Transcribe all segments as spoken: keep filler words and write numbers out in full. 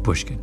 Pushkin.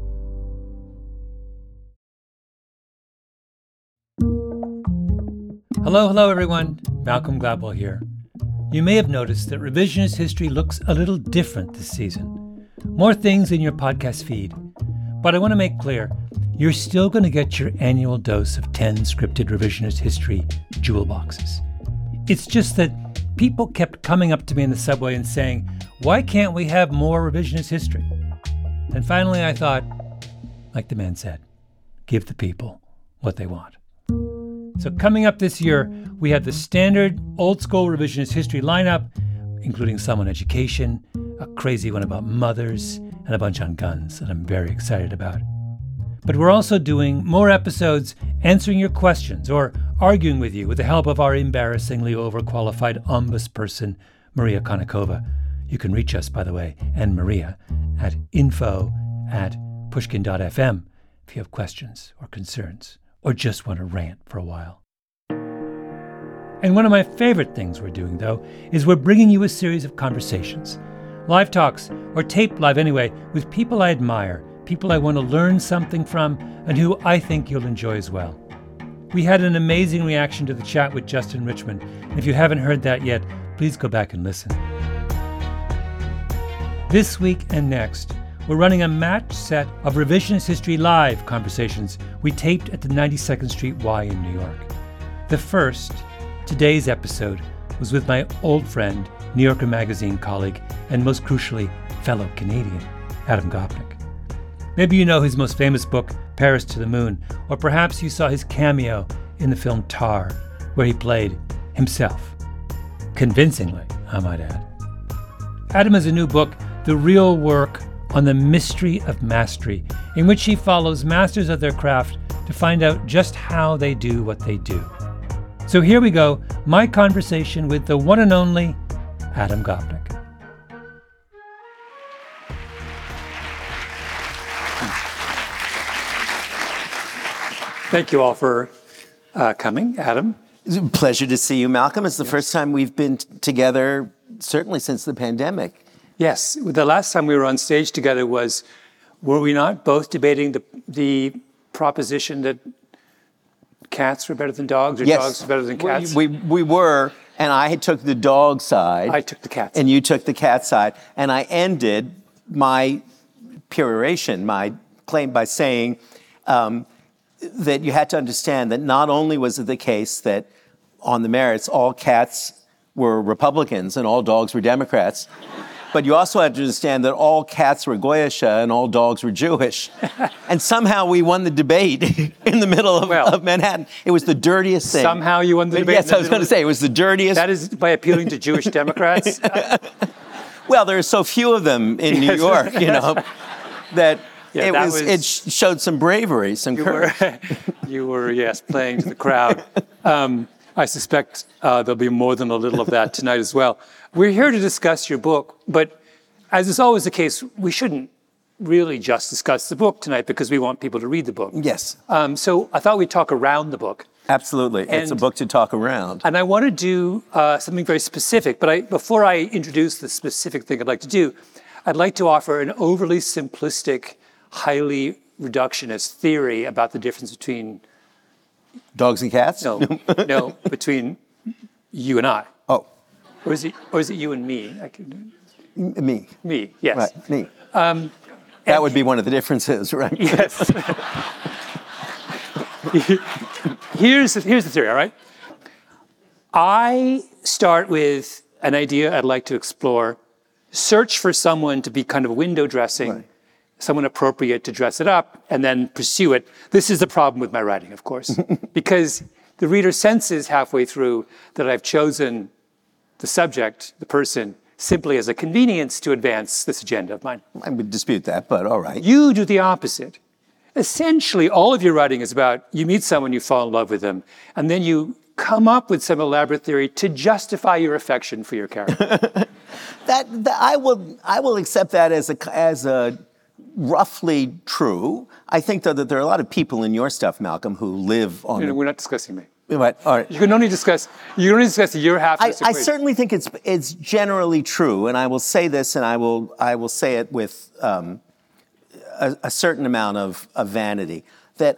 Hello, hello, everyone. Malcolm Gladwell here. You may have noticed that Revisionist History looks a little different this season. More things in your podcast feed. But I want to make clear, you're still going to get your annual dose of ten scripted Revisionist History jewel boxes. It's just that people kept coming up to me in the subway and saying, why can't we have more Revisionist History? And finally I thought, like the man said, give the people what they want. So coming up this year, we have the standard old-school Revisionist History lineup, including some on education, a crazy one about mothers, and a bunch on guns that I'm very excited about. But we're also doing more episodes answering your questions or arguing with you with the help of our embarrassingly overqualified ombudsperson, Maria Konnikova. You can reach us, by the way, and Maria, at info at pushkin dot f m if you have questions or concerns, or just want to rant for a while. And one of my favorite things we're doing, though, is we're bringing you a series of conversations, live talks, or taped live anyway, with people I admire, people I want to learn something from, and who I think you'll enjoy as well. We had an amazing reaction to the chat with Justin Richmond, and if you haven't heard that yet, please go back and listen. This week and next, we're running a matched set of Revisionist History Live conversations we taped at the ninety-second Street Y in New York. The first, today's episode, was with my old friend, New Yorker Magazine colleague, and most crucially, fellow Canadian, Adam Gopnik. Maybe you know his most famous book, Paris to the Moon, or perhaps you saw his cameo in the film Tar, where he played himself. Convincingly, I might add. Adam has a new book, The Real Work on the Mystery of Mastery, in which he follows masters of their craft to find out just how they do what they do. So here we go, my conversation with the one and only Adam Gopnik. Thank you all for uh, coming, Adam. It's a pleasure to see you, Malcolm. It's the yes. first time we've been t- together, certainly since the pandemic. Yes, the last time we were on stage together was, were we not both debating the the proposition that cats were better than dogs or yes. dogs were better than cats? We, we we were, and I took the dog side. I took the cat side. And you took the cat side. And I ended my peroration, my claim by saying um, that you had to understand that not only was it the case that on the merits all cats were Republicans and all dogs were Democrats, but you also had to understand that all cats were Goyish and all dogs were Jewish. And somehow we won the debate in the middle of, well, of Manhattan. It was the dirtiest thing. Somehow you won the debate. Yes, I was going to say, it was the dirtiest. That is by appealing to Jewish Democrats? Well, there are so few of them in New York, you know, that, yeah, it, that was, was, it showed some bravery, some you courage. Were, you were, yes, playing to the crowd. Um, I suspect uh, there'll be more than a little of that tonight as well. We're here to discuss your book, but as is always the case, we shouldn't really just discuss the book tonight because we want people to read the book. Yes. Um, so I thought we'd talk around the book. Absolutely. And, it's a book to talk around. And I want to do uh, something very specific, but I, before I introduce the specific thing I'd like to do, I'd like to offer an overly simplistic, highly reductionist theory about the difference between dogs and cats? No, no, between you and I. Oh. Or is it, or is it you and me? I could, me. Me, yes. Right, me. Um, that would be one of the differences, right? Yes. here's, here's the theory, all right? I start with an idea I'd like to explore, search for someone to be kind of window dressing, right. Someone appropriate to dress it up, and then pursue it. This is the problem with my writing, of course, because the reader senses halfway through that I've chosen the subject, the person, simply as a convenience to advance this agenda of mine. I would dispute that, but all right. You do the opposite. Essentially, all of your writing is about you meet someone, you fall in love with them, and then you come up with some elaborate theory to justify your affection for your character. that, that I will I will accept that as a as a roughly true. I think though that there are a lot of people in your stuff, Malcolm, who live on. You know, we're not discussing me. Right. All right. You can only discuss. You can only discuss your half. I, I certainly think it's it's generally true, and I will say this, and I will I will say it with um, a, a certain amount of, of vanity, that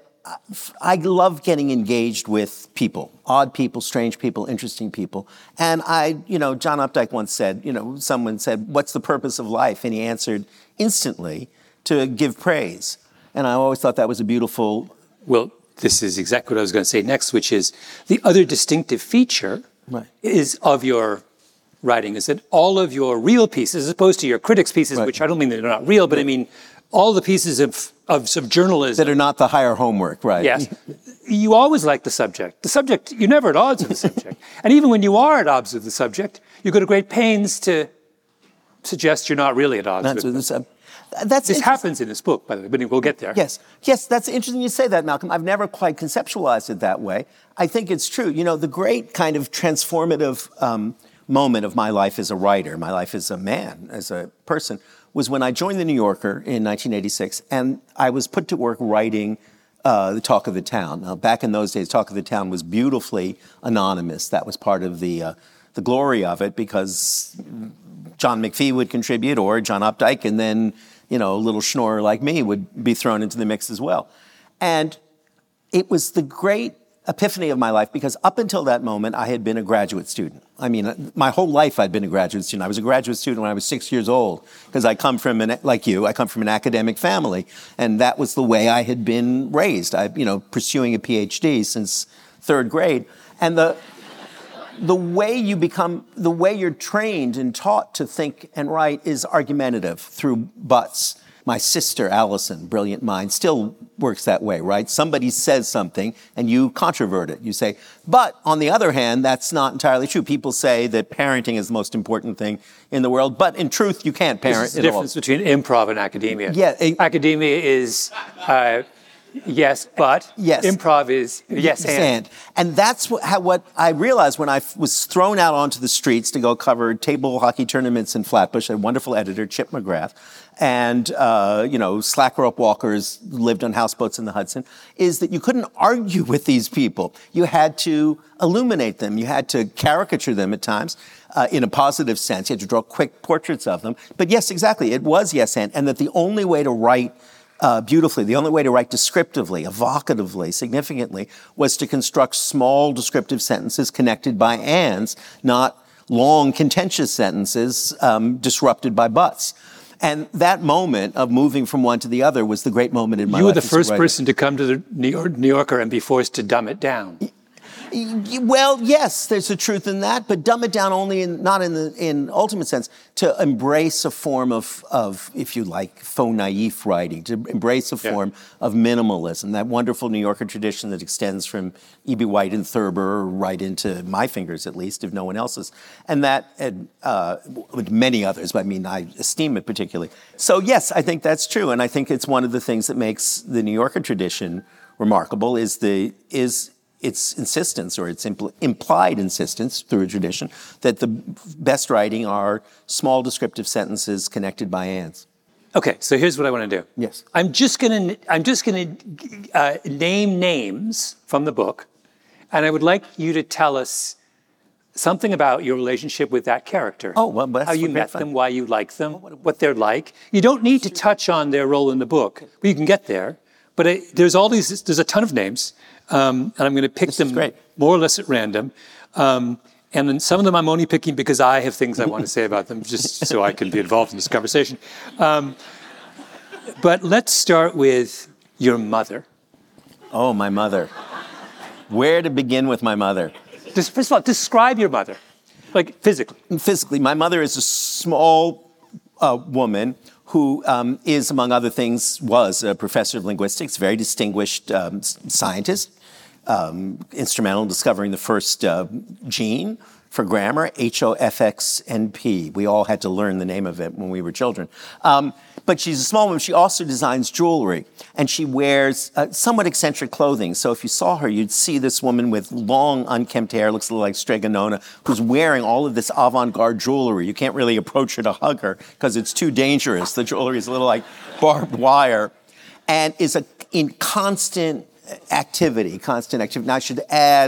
I love getting engaged with people, odd people, strange people, interesting people. And I, you know, John Updike once said, you know, someone said, what's the purpose of life? And he answered instantly, to give praise. And I always thought that was a beautiful... Well, this is exactly what I was going to say next, which is the other distinctive feature right. is of your writing, is that all of your real pieces, as opposed to your critics' pieces, right. which I don't mean they're not real, but right. I mean all the pieces of, of, of journalism... That are not the higher homework, right. Yes. You always like the subject. The subject, you're never at odds with the subject. And even when you are at odds with the subject, you go to great pains to suggest you're not really at odds That's with the it. subject. That's this happens in this book, by the way, but we'll get there. Yes, yes, that's interesting you say that, Malcolm. I've never quite conceptualized it that way. I think it's true. You know, the great kind of transformative um, moment of my life as a writer, my life as a man, as a person, was when I joined The New Yorker in nineteen eighty-six, and I was put to work writing uh, the Talk of the Town. Now, back in those days, Talk of the Town was beautifully anonymous. That was part of the uh, the glory of it, because John McPhee would contribute, or John Updike, and then you know, a little schnorrer like me would be thrown into the mix as well. And it was the great epiphany of my life, because up until that moment, I had been a graduate student. I mean, my whole life I'd been a graduate student. I was a graduate student when I was six years old, because I come from, an, like you, I come from an academic family. And that was the way I had been raised. I, you know, pursuing a P H D since third grade. And the... The way you become, the way you're trained and taught to think and write is argumentative through buts. My sister, Allison, brilliant mind, still works that way, right? Somebody says something and you controvert it. You say, but on the other hand, that's not entirely true. People say that parenting is the most important thing in the world, but in truth, you can't parent This is the at all. difference between improv and academia. Yeah, it, academia is... Uh, Yes, but yes. Improv is yes, yes and. and. And that's what, how, what I realized when I f- was thrown out onto the streets to go cover table hockey tournaments in Flatbush. A wonderful editor, Chip McGrath, and uh, you know, slack rope walkers lived on houseboats in the Hudson, is that you couldn't argue with these people. You had to illuminate them. You had to caricature them at times. Uh, in a positive sense. You had to draw quick portraits of them. But yes, exactly, it was yes and. And that the only way to write Uh, beautifully, the only way to write descriptively, evocatively, significantly, was to construct small descriptive sentences connected by ands, not long contentious sentences um, disrupted by buts. And that moment of moving from one to the other was the great moment in my life. You were the first person to come to the New, York, New Yorker and be forced to dumb it down. Well, yes, there's a truth in that, but dumb it down only in, not in the in ultimate sense, to embrace a form of, of, if you like, faux naif writing, to embrace a form yeah. of minimalism, that wonderful New Yorker tradition that extends from E B. White and Thurber right into my fingers, at least, if no one else's, and that, uh, with many others, but I mean, I esteem it particularly. So yes, I think that's true, and I think it's one of the things that makes the New Yorker tradition remarkable, is the, is, its insistence, or its impl- implied insistence through a tradition, that the best writing are small descriptive sentences connected by ands. Okay, so here's what I want to do. Yes. I'm just gonna I'm just gonna uh, name names from the book, and I would like you to tell us something about your relationship with that character. Oh, well, that's how you met fun. them, why you like them, what they're like. You don't need to touch on their role in the book, but you can get there. But I, there's all these. There's a ton of names. Um, and I'm going to pick this them more or less at random. Um, and then some of them I'm only picking because I have things I want to say about them, just so I can be involved in this conversation. Um, but let's start with your mother. Oh, my mother. Where to begin with my mother? Just, first of all, describe your mother, like physically. Physically, my mother is a small uh, woman who um, is, among other things, was a professor of linguistics, very distinguished um, scientist, um, instrumental in discovering the first uh, gene for grammar, H O F X N P. We all had to learn the name of it when we were children. Um, but she's a small woman. She also designs jewelry, and she wears uh, somewhat eccentric clothing. So if you saw her, you'd see this woman with long, unkempt hair, looks a little like Strega Nona, who's wearing all of this avant-garde jewelry. You can't really approach her to hug her because it's too dangerous. The jewelry is a little like barbed wire, and is a, in constant activity, constant activity. Now, I should add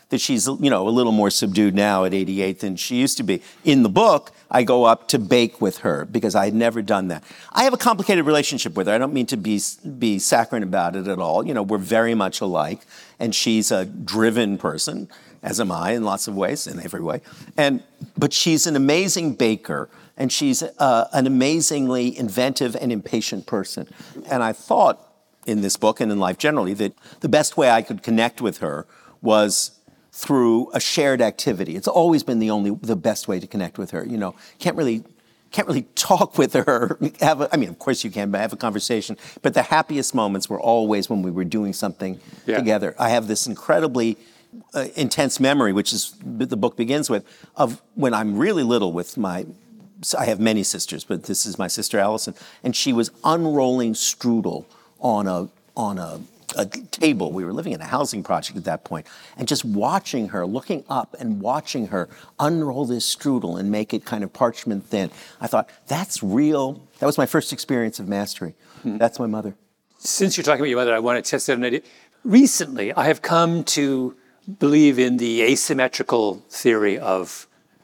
that she's, you know, a little more subdued now at eighty-eight than she used to be. In the book, I go up to bake with her because I had never done that. I have a complicated relationship with her. I don't mean to be be saccharine about it at all. You know, we're very much alike, and she's a driven person, as am I in lots of ways, in every way. And but she's an amazing baker, and she's uh, an amazingly inventive and impatient person. And I thought in this book and in life generally that the best way I could connect with her was through a shared activity. It's always been the only, the best way to connect with her. You know, can't really, can't really talk with her. Have a, I mean, of course you can, but have a conversation. But the happiest moments were always when we were doing something yeah. together. I have this incredibly uh, intense memory, which is the book begins with, of when I'm really little with my. I have many sisters, but this is my sister Allison, and she was unrolling strudel on a on a. a table. We were living in a housing project at that point, and just watching her, looking up and watching her unroll this strudel and make it kind of parchment thin. I thought, that's real. That was my first experience of mastery. Hmm. That's my mother. Since you're talking about your mother, I want to test out an idea. Recently, I have come to believe in the asymmetrical theory of,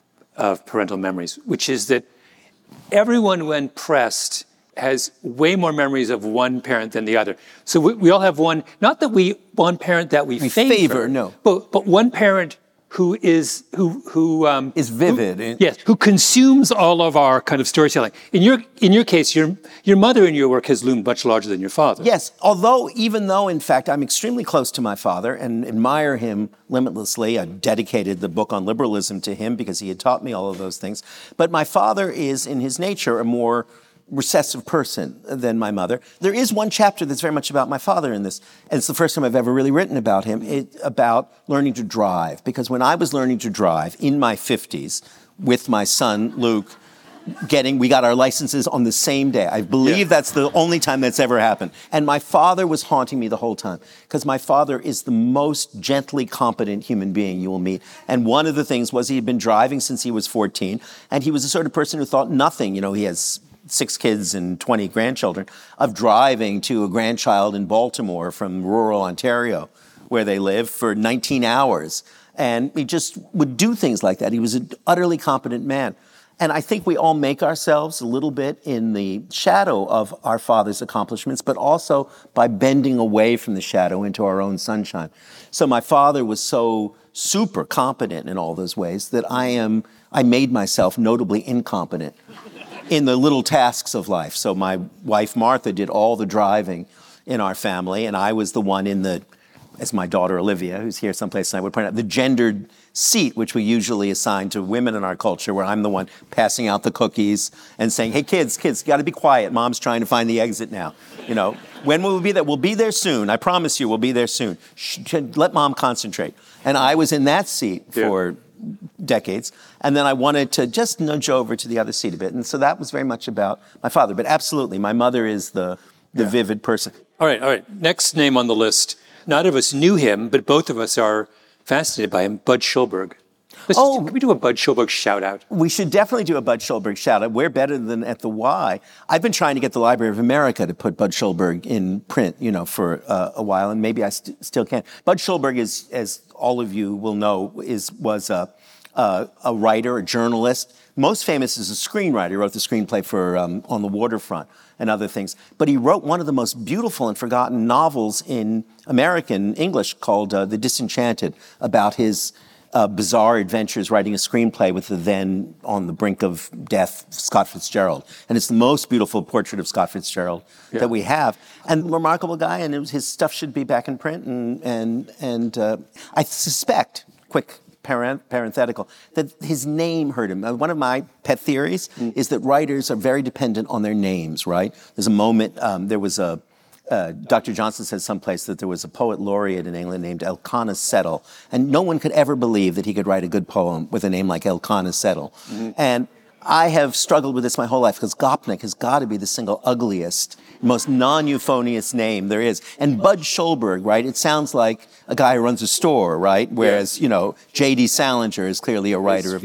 of parental memories, which is that everyone, when pressed, has way more memories of one parent than the other. So we, we all have one, not that we, one parent that we, we favor, favor, no. but, but one parent who is, who, who, um, is vivid. Who, yes, who consumes all of our kind of storytelling. In your, in your case, your, your mother in your work has loomed much larger than your father. Yes, although, even though, in fact, I'm extremely close to my father and admire him limitlessly. I dedicated the book on liberalism to him because he had taught me all of those things. But my father is, in his nature, a more recessive person than my mother. There is one chapter that's very much about my father in this, and it's the first time I've ever really written about him, it, about learning to drive. Because when I was learning to drive in my fifties with my son, Luke, getting, we got our licenses on the same day. I believe yeah. that's the only time that's ever happened. And my father was haunting me the whole time, because my father is the most gently competent human being you will meet. And one of the things was he had been driving since he was fourteen, and he was the sort of person who thought nothing, you know, he has six kids and twenty grandchildren, of driving to a grandchild in Baltimore from rural Ontario, where they live, for nineteen hours. And he just would do things like that. He was an utterly competent man. And I think we all make ourselves a little bit in the shadow of our father's accomplishments, but also by bending away from the shadow into our own sunshine. So my father was so super competent in all those ways that I am, I made myself notably incompetent in the little tasks of life. So my wife, Martha, did all the driving in our family, and I was the one in the, as my daughter Olivia, who's here someplace, and I would point out, the gendered seat, which we usually assign to women in our culture, where I'm the one passing out the cookies and saying, hey, kids, kids, you got to be quiet. Mom's trying to find the exit now. You know, when will we be there? We'll be there soon. I promise you, we'll be there soon. Shh, let Mom concentrate. And I was in that seat for... Yeah. decades, and then I wanted to just nudge over to the other seat a bit, and so that was very much about my father. But absolutely, my mother is the the yeah. vivid person. All right, all right. Next name on the list. None of us knew him, but both of us are fascinated by him. Bud Schulberg. Let's oh, just, can we do a Bud Schulberg shout out? We should definitely do a Bud Schulberg shout out. We're better than at the Y. I've been trying to get the Library of America to put Bud Schulberg in print, you know, for uh, a while, and maybe I st- still can. Bud Schulberg is, as all of you will know, is was a, a, a writer, a journalist. Most famous as a screenwriter. He wrote the screenplay for um, On the Waterfront and other things. But he wrote one of the most beautiful and forgotten novels in American English called uh, The Disenchanted, about his uh, bizarre adventures writing a screenplay with the then on the brink of death Scott Fitzgerald. And it's the most beautiful portrait of Scott Fitzgerald yeah. that we have. And remarkable guy, and it was, his stuff should be back in print. And, and, and uh, I suspect, quick parent, parenthetical, that his name hurt him. One of my pet theories mm. is that writers are very dependent on their names, right? There's a moment, um, there was a, Uh, Doctor Johnson said someplace that there was a poet laureate in England named Elkanah Settle, and no one could ever believe that he could write a good poem with a name like Elkanah Settle. Mm-hmm. And I have struggled with this my whole life, because Gopnik has got to be the single ugliest, most non-euphonious name there is. And Bud Schulberg, right? It sounds like a guy who runs a store, right? Whereas, yeah. you know, J D Salinger is clearly a writer it's, of yeah. note.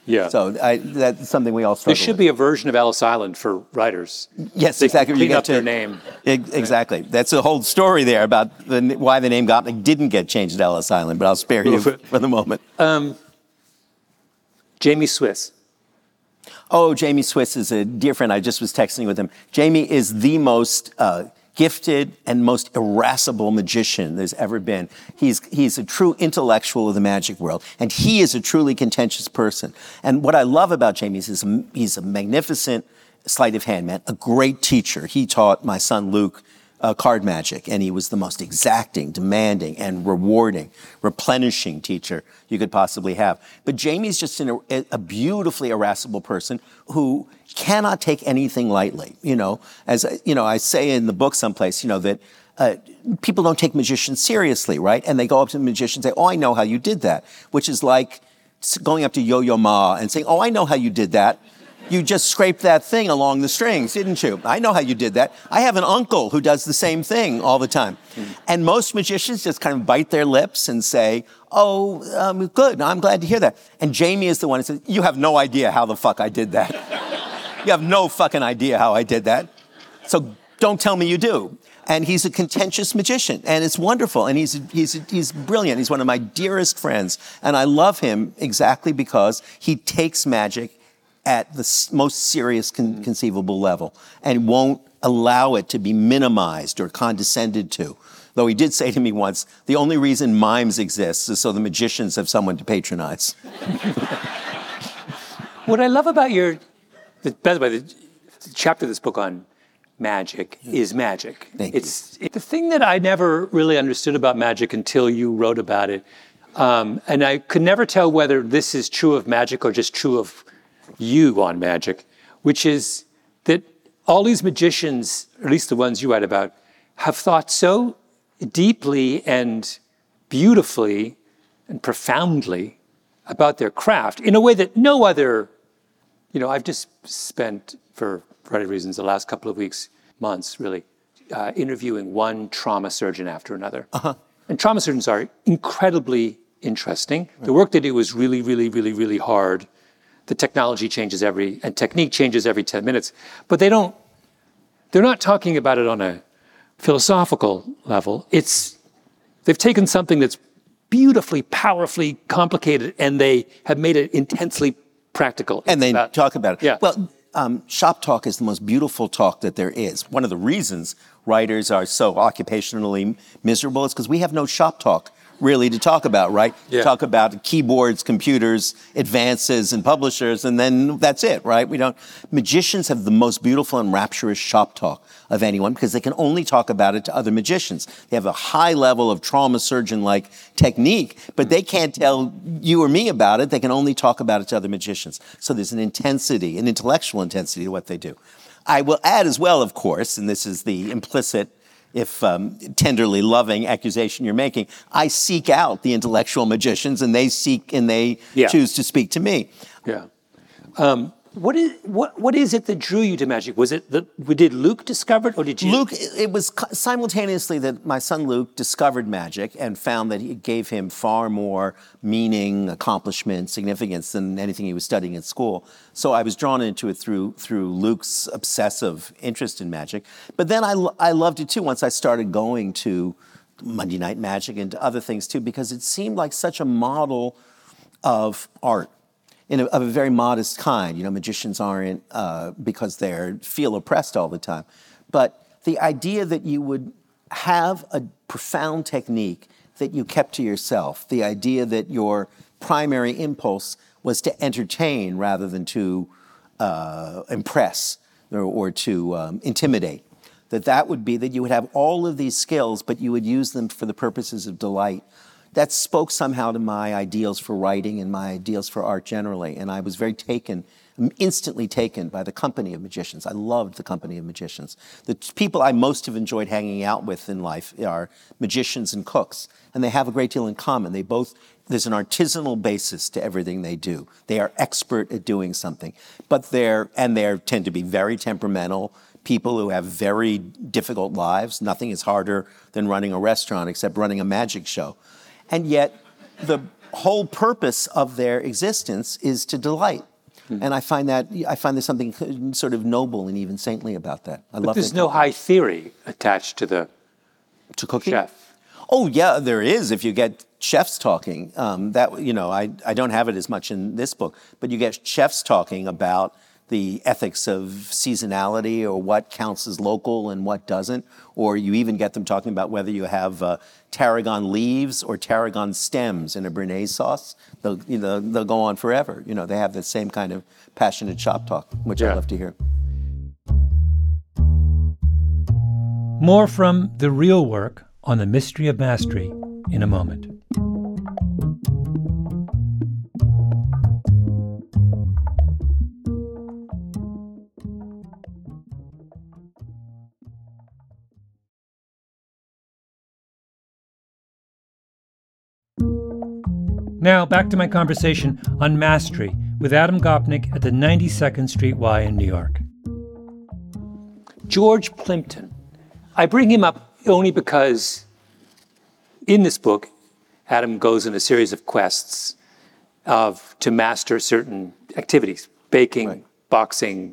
Yeah. So I, that's something we all struggle There should with. be a version of Ellis Island for writers. Yes, They exactly. Clean You get up their to- name. Ex- Exactly. That's the whole story there about the, why the name Gopnik didn't get changed to Ellis Island, but I'll spare you Oof. for the moment. Um, Jamie Swiss. Oh, Jamie Swiss is a dear friend. I just was texting with him. Jamie is the most uh, gifted and most irascible magician there's ever been. He's, he's a true intellectual of the magic world, and he is a truly contentious person. And what I love about Jamie is he's a, he's a magnificent sleight of hand man, a great teacher. He taught my son Luke uh, card magic, and he was the most exacting, demanding, and rewarding, replenishing teacher you could possibly have. But Jamie's just an, a, a beautifully irascible person who cannot take anything lightly. You know, as you know, I say in the book someplace, you know, that uh, people don't take magicians seriously, right? And they go up to the magician and say, "Oh, I know how you did that," which is like going up to Yo-Yo Ma and saying, "Oh, I know how you did that. You just scraped that thing along the strings, didn't you? I know how you did that. I have an uncle who does the same thing all the time." Mm. And most magicians just kind of bite their lips and say, "Oh, um, good, I'm glad to hear that." And Jamie is the one who says, "You have no idea how the fuck I did that. You have no fucking idea how I did that. So don't tell me you do." And he's a contentious magician, and it's wonderful. And he's he's he's brilliant. He's one of my dearest friends, and I love him exactly because he takes magic at the most serious con- conceivable level and won't allow it to be minimized or condescended to. Though he did say to me once, the only reason mimes exist is so the magicians have someone to patronize. What I love about your, the, by the way, the, the chapter of this book on magic is magic. Thank it's it, the thing that I never really understood about magic until you wrote about it. Um, and I could never tell whether this is true of magic or just true of you on magic, which is that all these magicians, at least the ones you write about, have thought so deeply and beautifully and profoundly about their craft in a way that no other, you know, I've just spent, for a variety of reasons, the last couple of weeks, months really, uh, interviewing one trauma surgeon after another. Uh-huh. And trauma surgeons are incredibly interesting. Right. The work they do is really, really, really, really hard. The technology changes every, and technique changes every ten minutes. But they don't, they're not talking about it on a philosophical level. It's, they've taken something that's beautifully, powerfully complicated, and they have made it intensely practical. And they about, talk about it. Yeah. Well, um, shop talk is the most beautiful talk that there is. One of the reasons writers are so occupationally miserable is because we have no shop talk really to talk about, right? Yeah. Talk about keyboards, computers, advances, and publishers, and then that's it, right? We don't. Magicians have the most beautiful and rapturous shop talk of anyone because they can only talk about it to other magicians. They have a high level of trauma surgeon-like technique, but they can't tell you or me about it. They can only talk about it to other magicians. So there's an intensity, an intellectual intensity to what they do. I will add as well, of course, and this is the implicit, if um, tenderly loving accusation you're making, I seek out the intellectual magicians, and they seek and they Yeah. choose to speak to me. Yeah. Um, what is what what is it that drew you to magic? Was it that did Luke discover it, or did you? Luke, it was simultaneously that my son Luke discovered magic and found that it gave him far more meaning, accomplishment, significance than anything he was studying at school. So I was drawn into it through through Luke's obsessive interest in magic. But then I, I loved it too once I started going to Monday Night Magic and to other things too, because it seemed like such a model of art. In a, of a very modest kind. You know, magicians aren't uh, because they feel oppressed all the time. But the idea that you would have a profound technique that you kept to yourself, the idea that your primary impulse was to entertain rather than to uh, impress or, or to um, intimidate, that that would be that you would have all of these skills, but you would use them for the purposes of delight. That spoke somehow to my ideals for writing and my ideals for art generally. And I was very taken, instantly taken by the company of magicians. I loved the company of magicians. The t- people I most have enjoyed hanging out with in life are magicians and cooks. And they have a great deal in common. They both, there's an artisanal basis to everything they do. They are expert at doing something. But they're, and they tend to be very temperamental, people who have very difficult lives. Nothing is harder than running a restaurant except running a magic show. And yet, the whole purpose of their existence is to delight. Mm-hmm. And I find that I find there's something sort of noble and even saintly about that. I but love there's that. no high theory attached to the to cooking. Chef. Oh yeah, there is. If you get chefs talking, um, that you know, I I don't have it as much in this book, but you get chefs talking about the ethics of seasonality or what counts as local and what doesn't, or you even get them talking about whether you have uh, tarragon leaves or tarragon stems in a béarnaise sauce. They'll, you know, they'll go on forever. You know, they have the same kind of passionate shop talk, which yeah. I love to hear. More from the real work on the mystery of mastery in a moment. Now, back to my conversation on mastery with Adam Gopnik at the ninety-second Street Y in New York. George Plimpton. I bring him up only because in this book, Adam goes on a series of quests of to master certain activities, baking, right. boxing,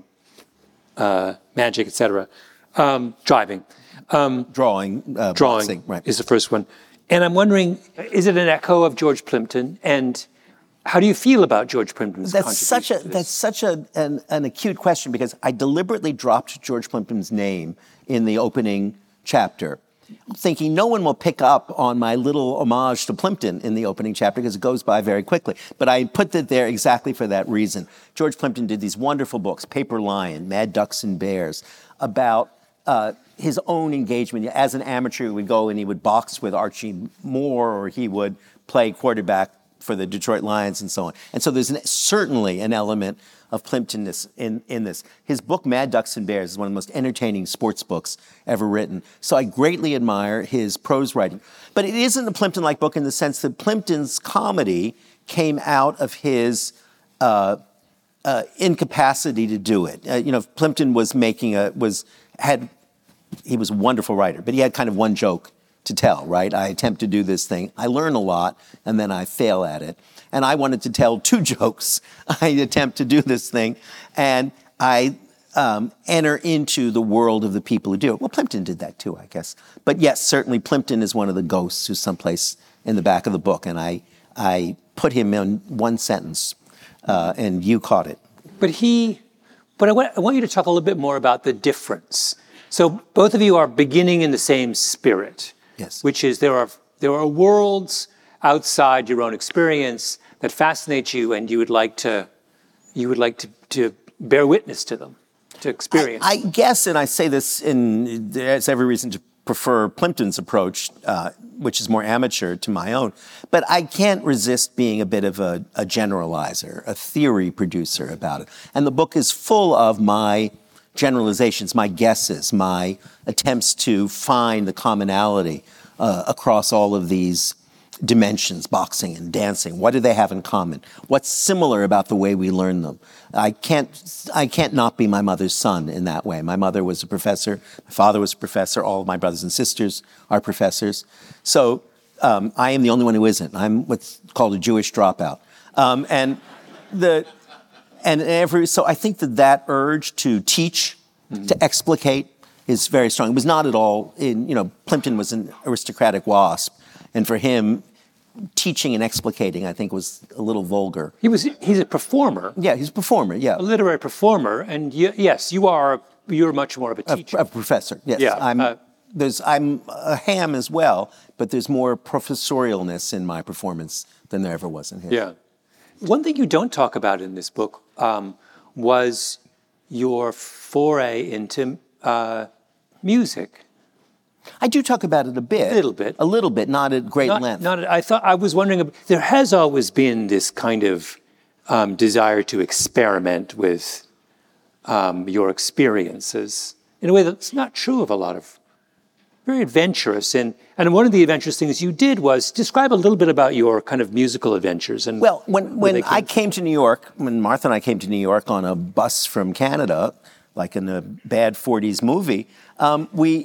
uh, magic, et cetera, um, driving. Um, drawing. Uh, drawing boxing, right. is the first one. And I'm wondering, is it an echo of George Plimpton? And how do you feel about George Plimpton's that's such a to this? That's such a, an, an acute question, because I deliberately dropped George Plimpton's name in the opening chapter, thinking no one will pick up on my little homage to Plimpton in the opening chapter because it goes by very quickly. But I put it there exactly for that reason. George Plimpton did these wonderful books, Paper Lion, Mad Ducks and Bears, about uh, his own engagement. As an amateur, he would go and he would box with Archie Moore, or he would play quarterback for the Detroit Lions and so on. And so there's an, certainly an element of Plimptonness in, in this. His book, Mad Ducks and Bears, is one of the most entertaining sports books ever written. So I greatly admire his prose writing. But it isn't a Plimpton-like book in the sense that Plimpton's comedy came out of his uh, uh, incapacity to do it. Uh, you know, Plimpton was making a, was, had, he was a wonderful writer, but he had kind of one joke to tell, right? I attempt to do this thing, I learn a lot, and then I fail at it. And I wanted to tell two jokes. I attempt to do this thing, and I um, enter into the world of the people who do it. Well, Plimpton did that too, I guess. But yes, certainly Plimpton is one of the ghosts who's someplace in the back of the book, and I, I put him in one sentence, uh, and you caught it. But he, but I want, I want you to talk a little bit more about the difference. So both of you are beginning in the same spirit. Yes. Which is there are there are worlds outside your own experience that fascinate you, and you would like to you would like to, to bear witness to them, to experience. I, I guess, and I say this in there's every reason to prefer Plimpton's approach, uh, which is more amateur, to my own. But I can't resist being a bit of a, a generalizer, a theory producer about it. And the book is full of my generalizations, my guesses, my attempts to find the commonality uh, across all of these dimensions, boxing and dancing. What do they have in common? What's similar about the way we learn them? I can't, I can't not be my mother's son in that way. My mother was a professor. My father was a professor. All of my brothers and sisters are professors. So um, I am the only one who isn't. I'm what's called a Jewish dropout. Um, and the... And every, so I think that that urge to teach, mm-hmm. to explicate, is very strong. It was not at all, in, you know, Plimpton was an aristocratic wasp. And for him, teaching and explicating, I think, was a little vulgar. He was, he's a performer. Yeah, he's a performer, yeah. A literary performer. And you, yes, you are, you're much more of a teacher. A, a professor, yes. Yeah, I'm, uh, there's, I'm a ham as well, but there's more professorialness in my performance than there ever was in his. Yeah. One thing you don't talk about in this book um, was your foray into uh, music. I do talk about it a bit. A little bit. A little bit, not at great not, length. Not at, I thought I was wondering. There has always been this kind of um, desire to experiment with um, your experiences in a way that's not true of a lot of. Very adventurous, and and one of the adventurous things you did was describe a little bit about your kind of musical adventures. And well, when when came I came to New York, when Martha and I came to New York on a bus from Canada, like in a bad forties movie, um, we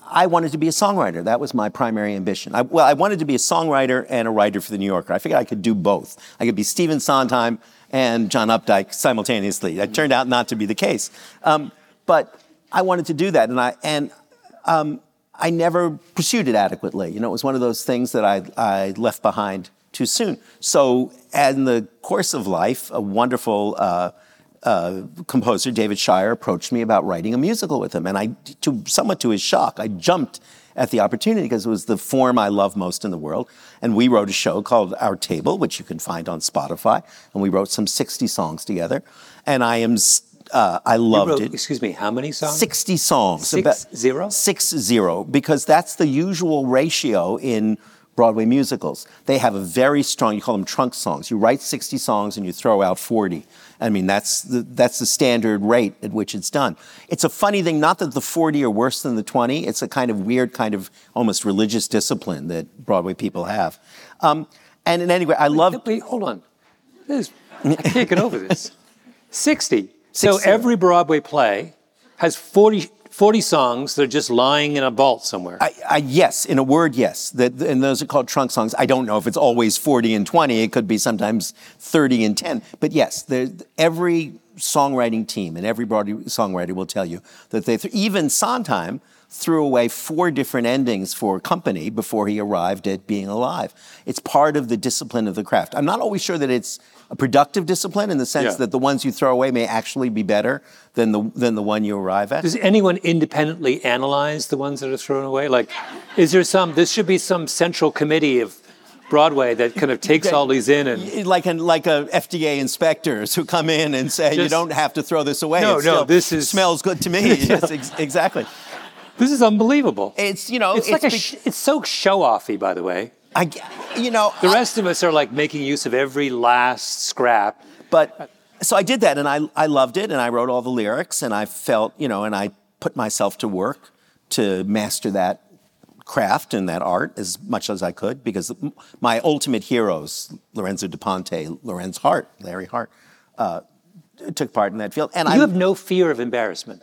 I wanted to be a songwriter. That was my primary ambition. I, well, I wanted to be a songwriter and a writer for The New Yorker. I figured I could do both. I could be Stephen Sondheim and John Updike simultaneously. That turned out not to be the case. Um, but I wanted to do that, and I and um, I never pursued it adequately. You know, it was one of those things that I, I left behind too soon. So in the course of life, a wonderful uh, uh, composer, David Shire, approached me about writing a musical with him. And I, to, somewhat to his shock, I jumped at the opportunity because it was the form I love most in the world. And we wrote a show called Our Table, which you can find on Spotify. And we wrote some sixty songs together. And I am... Uh, I loved wrote, it. Excuse me, how many songs? sixty songs. Six, about, zero? Six, zero, because that's the usual ratio in Broadway musicals. They have a very strong, you call them trunk songs. You write sixty songs and you throw out forty. I mean, that's the, that's the standard rate at which it's done. It's a funny thing, not that the forty are worse than the twenty. It's a kind of weird, kind of almost religious discipline that Broadway people have. Um, and in any way, I love... Wait, wait, hold on. This, I can't get over this. sixty. So every Broadway play has forty, forty songs that are just lying in a vault somewhere. I, I, yes, in a word, yes. That, and those are called trunk songs. I don't know if it's always forty and twenty. It could be sometimes thirty and ten. But yes, there, every songwriting team and every Broadway songwriter will tell you that they, th- even Sondheim threw away four different endings for Company before he arrived at Being Alive. It's part of the discipline of the craft. I'm not always sure that it's a productive discipline in the sense yeah. that the ones you throw away may actually be better than the than the one you arrive at. Does anyone independently analyze the ones that are thrown away? Like, is there some, this should be some central committee of Broadway that kind of takes all these in and... Like a, like a F D A inspectors who come in and say, Just, you don't have to throw this away. No, it no, still this is... smells good to me. Yes, ex- exactly. This is unbelievable. It's, you know... It's, it's like a, be- sh- it's so show-offy, by the way. I, you know... The I, rest of us are like making use of every last scrap. But, so I did that, and I, I loved it, and I wrote all the lyrics, and I felt, you know, and I put myself to work to master that craft and that art as much as I could, because my ultimate heroes, Lorenzo da Ponte, Lorenz Hart, Larry Hart, uh, took part in that field. And you I have no fear of embarrassment.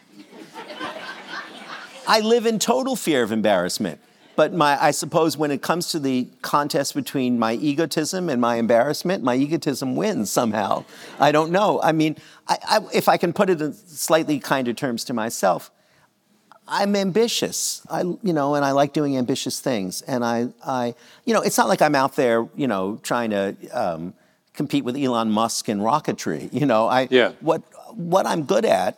I live in total fear of embarrassment. But my, I suppose when it comes to the contest between my egotism and my embarrassment, my egotism wins somehow. I don't know. I mean, I, I, if I can put it in slightly kinder terms to myself, I'm ambitious. I, you know, and I like doing ambitious things. And I, I, you know, it's not like I'm out there, you know, trying to um, compete with Elon Musk in rocketry. You know, I, yeah. what, what I'm good at,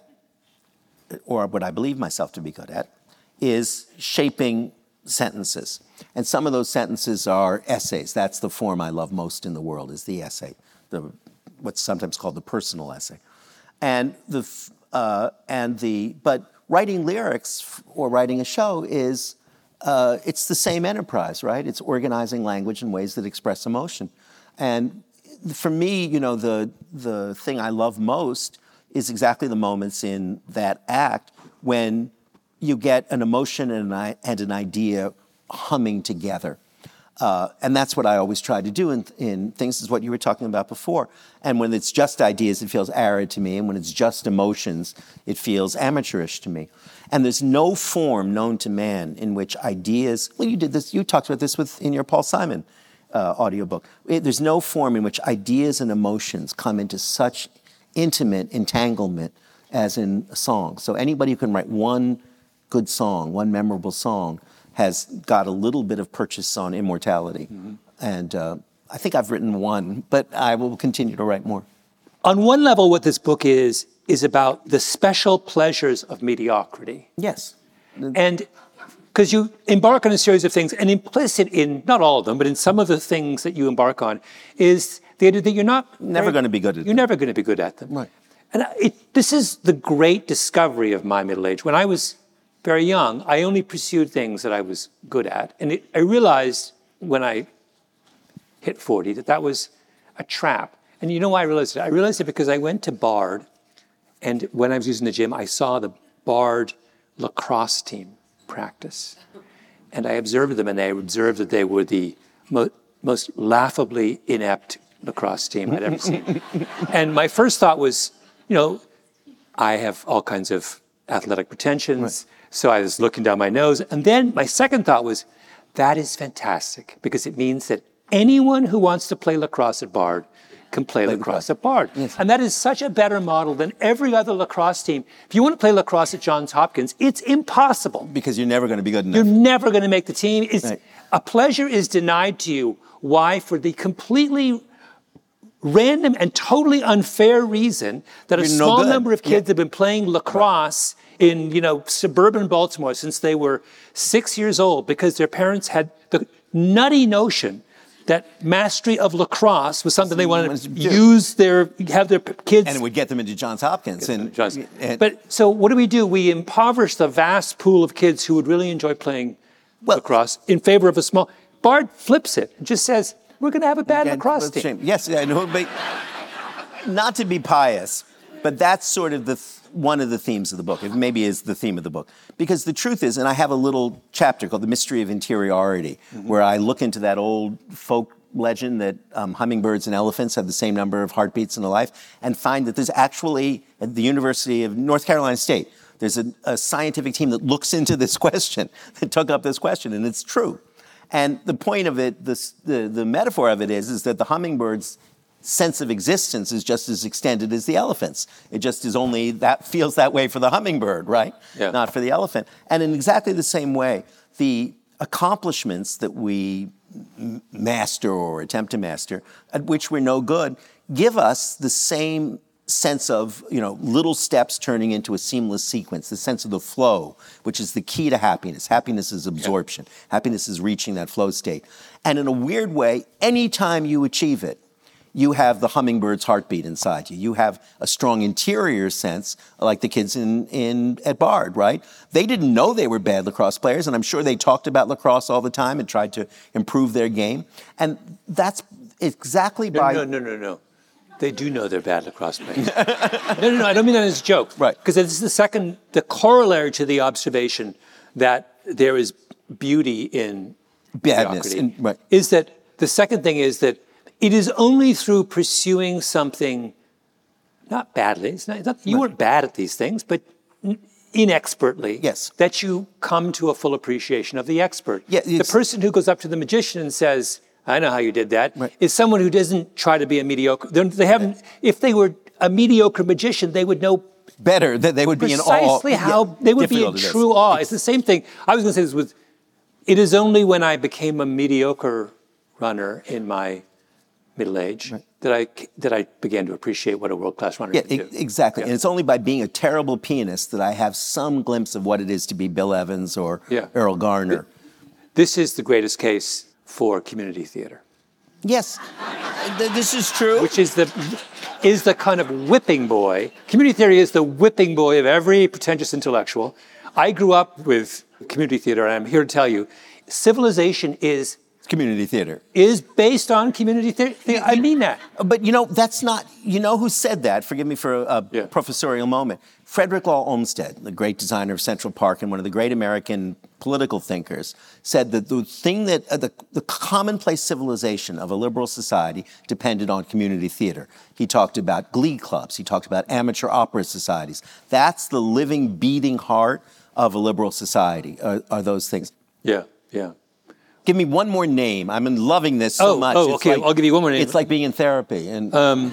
or what I believe myself to be good at, is shaping sentences. And some of those sentences are essays. That's the form I love most in the world, is the essay, the, what's sometimes called the personal essay. And the, uh, and the, but writing lyrics or writing a show is, uh, it's the same enterprise, right? It's organizing language in ways that express emotion. And for me, you know, the, the thing I love most is exactly the moments in that act when you get an emotion and an, and an idea humming together. Uh, and that's what I always try to do in, in things, is what you were talking about before. And when it's just ideas, it feels arid to me. And when it's just emotions, it feels amateurish to me. And there's no form known to man in which ideas, well, you did this, you talked about this with in your Paul Simon uh, audiobook. It, there's no form in which ideas and emotions come into such intimate entanglement as in a song. So anybody who can write one good song, one memorable song, has got a little bit of purchase on immortality. Mm-hmm. And uh, I think I've written one, but I will continue to write more. On one level, what this book is, is about the special pleasures of mediocrity. Yes. And because you embark on a series of things, and implicit in, not all of them, but in some of the things that you embark on, is the idea that you're not... Never very, going to be good at You're them. never going to be good at them. Right. And it, this is the great discovery of my middle age. When I was very young, I only pursued things that I was good at. And it, I realized when I hit forty that that was a trap. And you know why I realized it? I realized it because I went to Bard, and when I was using the gym, I saw the Bard lacrosse team practice. And I observed them, and I observed that they were the mo- most laughably inept lacrosse team I'd ever seen. And my first thought was, you know, I have all kinds of athletic pretensions. Right. So I was looking down my nose. And then my second thought was, that is fantastic, because it means that anyone who wants to play lacrosse at Bard can play, play lacrosse, lacrosse at Bard. Yes. And that is such a better model than every other lacrosse team. If you want to play lacrosse at Johns Hopkins, it's impossible. Because you're never going to be good enough. You're never going to make the team. It's, right. A pleasure is denied to you. Why? For the completely random and totally unfair reason that You're a small no number of kids yeah. have been playing lacrosse right. in, you know, suburban Baltimore since they were six years old, because their parents had the nutty notion that mastery of lacrosse was something they wanted to use their, have their kids. And it would get them into Johns Hopkins. And, Johns. and But so what do we do? We impoverish the vast pool of kids who would really enjoy playing well, lacrosse in favor of a small. Bard flips it and just says, we're going to have a bad lacrosse team. Shame. Yes, I know, but not to be pious, but that's sort of the th- one of the themes of the book. It maybe is the theme of the book. Because the truth is, and I have a little chapter called The Mystery of Interiority, mm-hmm. where I look into that old folk legend that um, hummingbirds and elephants have the same number of heartbeats in a life, and find that there's actually, at the University of North Carolina State, there's a, a scientific team that looks into this question, that took up this question, and it's true. And the point of it, this, the, the metaphor of it is, is that the hummingbird's sense of existence is just as extended as the elephant's. It just is only that feels that way for the hummingbird, right? Yeah. Not for the elephant. And in exactly the same way, the accomplishments that we m- master or attempt to master, at which we're no good, give us the same sense of, you know, little steps turning into a seamless sequence, the sense of the flow, which is the key to happiness. Happiness is absorption. Yeah. Happiness is reaching that flow state. And in a weird way, anytime you achieve it, you have the hummingbird's heartbeat inside you. You have a strong interior sense, like the kids in, in at Bard, right? They didn't know they were bad lacrosse players, and I'm sure they talked about lacrosse all the time and tried to improve their game. And that's exactly no, by... No, no, no, no. They do know they're bad lacrosse players. no, no, no, I don't mean that as a joke. Right. Because this is the second, the corollary to the observation that there is beauty in badness. mediocrity, In, right. is that the second thing is that it is only through pursuing something, not badly, it's not, it's not, you right. weren't bad at these things, but inexpertly, yes. that you come to a full appreciation of the expert. Yeah, the person who goes up to the magician and says, I know how you did that, right. is someone who doesn't try to be a mediocre. They're, they haven't. Right. If they were a mediocre magician, they would know better that they would be in awe. Precisely how yeah, they would be in true awe. It's the same thing. I was going to say this with. It is only when I became a mediocre runner in my middle age right. that I that I began to appreciate what a world class runner yeah, can do. Exactly. Yeah. And it's only by being a terrible pianist that I have some glimpse of what it is to be Bill Evans or yeah. Earl Garner. This is the greatest case for community theater. Yes, this is true. Which is the is the kind of whipping boy. Community theater is the whipping boy of every pretentious intellectual. I grew up with community theater, and I'm here to tell you, civilization is community theater. Is based on community theater. I mean that. But you know, that's not, you know who said that? Forgive me for a, a yeah. professorial moment. Frederick Law Olmsted, the great designer of Central Park and one of the great American political thinkers, said that the thing that, uh, the, the commonplace civilization of a liberal society depended on community theater. He talked about glee clubs. He talked about amateur opera societies. That's the living, beating heart of a liberal society, are, are those things. Yeah, yeah. Give me one more name. I'm loving this so oh, much. Oh, it's okay. Like, I'll give you one more name. It's like being in therapy. And um,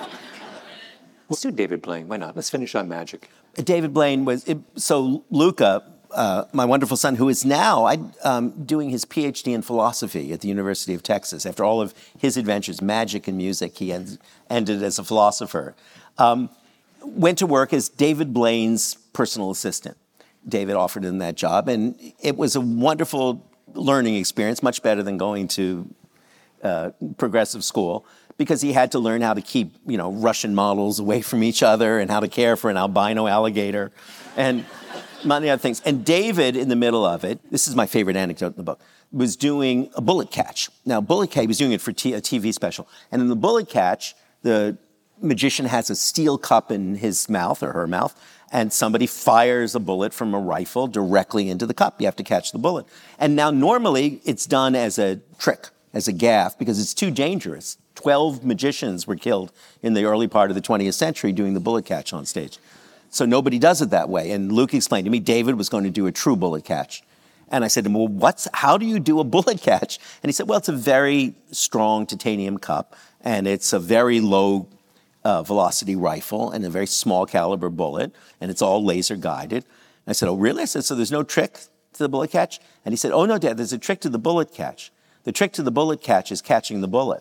let's do David Blaine. Why not? Let's finish on magic. David Blaine was it, so Luca, uh, my wonderful son, who is now I, um, doing his P H D in philosophy at the University of Texas. After all of his adventures, magic and music, he end, ended as a philosopher. Um, went to work as David Blaine's personal assistant. David offered him that job, and it was a wonderful learning experience, much better than going to uh, progressive school, because he had to learn how to keep, you know, Russian models away from each other and how to care for an albino alligator and many other things. And David, in the middle of it, this is my favorite anecdote in the book, was doing a bullet catch. Now, bullet catch, he was doing it for t- a T V special. And in the bullet catch, the magician has a steel cup in his mouth or her mouth, and somebody fires a bullet from a rifle directly into the cup. You have to catch the bullet. And now normally it's done as a trick, as a gaffe, because it's too dangerous. Twelve magicians were killed in the early part of the twentieth century doing the bullet catch on stage. So nobody does it that way. And Luke explained to me David was going to do a true bullet catch. And I said to him, well, what's, how do you do a bullet catch? And he said, well, it's a very strong titanium cup, and it's a very low uh, velocity rifle and a very small caliber bullet, and it's all laser guided. And I said, oh, really? I said, so there's no trick to the bullet catch? And he said, oh, no, Dad, there's a trick to the bullet catch. The trick to the bullet catch is catching the bullet.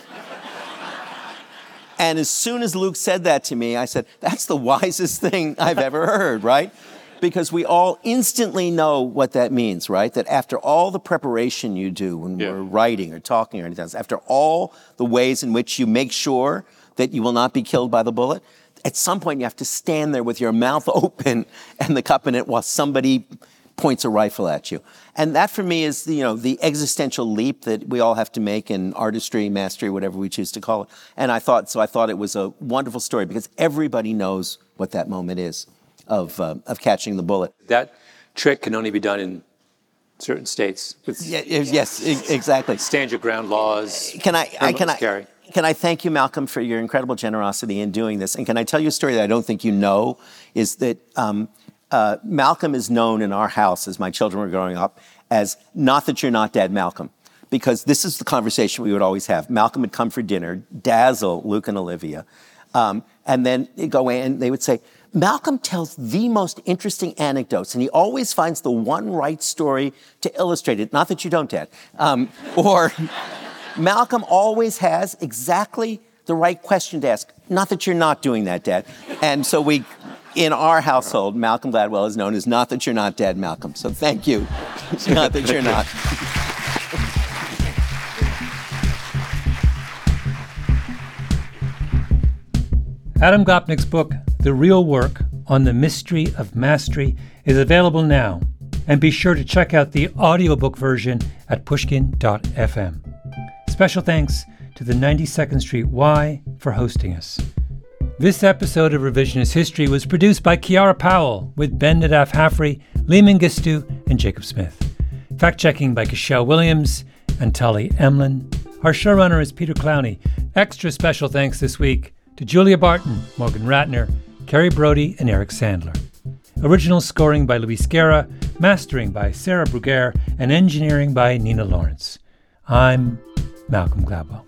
And as soon as Luke said that to me, I said, that's the wisest thing I've ever heard, right? Because we all instantly know what that means, right? That after all the preparation you do when yeah. we're writing or talking or anything else, after all the ways in which you make sure that you will not be killed by the bullet, at some point you have to stand there with your mouth open and the cup in it while somebody points a rifle at you. And that for me is, you know, the existential leap that we all have to make in artistry, mastery, whatever we choose to call it. And I thought, so I thought it was a wonderful story because everybody knows what that moment is. Of, uh, of catching the bullet. That trick can only be done in certain states. Yeah, yes, exactly. Stand your ground laws. Can I, I, can, I, can I thank you, Malcolm, for your incredible generosity in doing this? And can I tell you a story that I don't think you know, is that um, uh, Malcolm is known in our house, as my children were growing up, as not that you're not Dad Malcolm. Because this is the conversation we would always have. Malcolm would come for dinner, dazzle Luke and Olivia, um, and then they'd go in and they would say, Malcolm tells the most interesting anecdotes, and he always finds the one right story to illustrate it. Not that you don't, Dad. Um, or Malcolm always has exactly the right question to ask. Not that you're not doing that, Dad. And so we, in our household, Malcolm Gladwell is known as not that you're not Dad Malcolm. So thank you. Not that you're not. Adam Gopnik's book, The Real Work on the Mystery of Mastery, is available now. And be sure to check out the audiobook version at pushkin dot f m. Special thanks to the ninety-second Street Y for hosting us. This episode of Revisionist History was produced by Kiara Powell with Ben Nadaf Haffrey, Lee Mengistu, and Jacob Smith. Fact-checking by Cashel Williams and Tully Emlin. Our showrunner is Peter Clowney. Extra special thanks this week to Julia Barton, Morgan Ratner, Kerry Brody, and Eric Sandler. Original scoring by Luis Guerra, mastering by Sarah Bruguer, and engineering by Nina Lawrence. I'm Malcolm Gladwell.